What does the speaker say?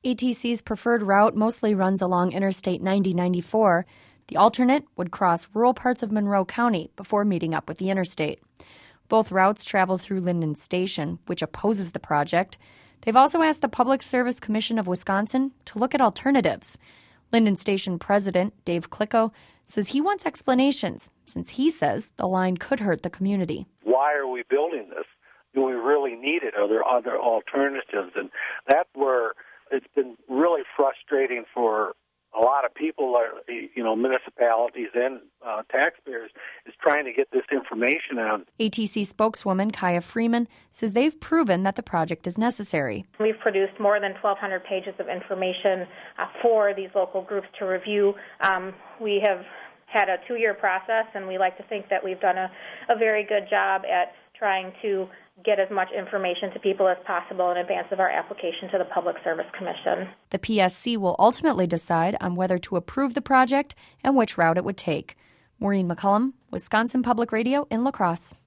ATC's preferred route mostly runs along Interstate 9094. The alternate would cross rural parts of Monroe County before meeting up with the interstate. Both routes travel through Linden Station, which opposes the project. They've also asked the Public Service Commission of Wisconsin to look at alternatives. Linden Station President Dave Klicko says he wants explanations, since he says the line could hurt the community. Why are we building this? Do we really need it? Are there other alternatives? And that's where it's been really frustrating for a lot of people, municipalities and taxpayers, is trying to get this information out. ATC spokeswoman Kaya Freeman says they've proven that the project is necessary. We've produced more than 1,200 pages of information for these local groups to review. We have had a 2-year process, and we like to think that we've done a very good job at trying to get as much information to people as possible in advance of our application to the Public Service Commission. The PSC will ultimately decide on whether to approve the project and which route it would take. Maureen McCullum, Wisconsin Public Radio in La Crosse.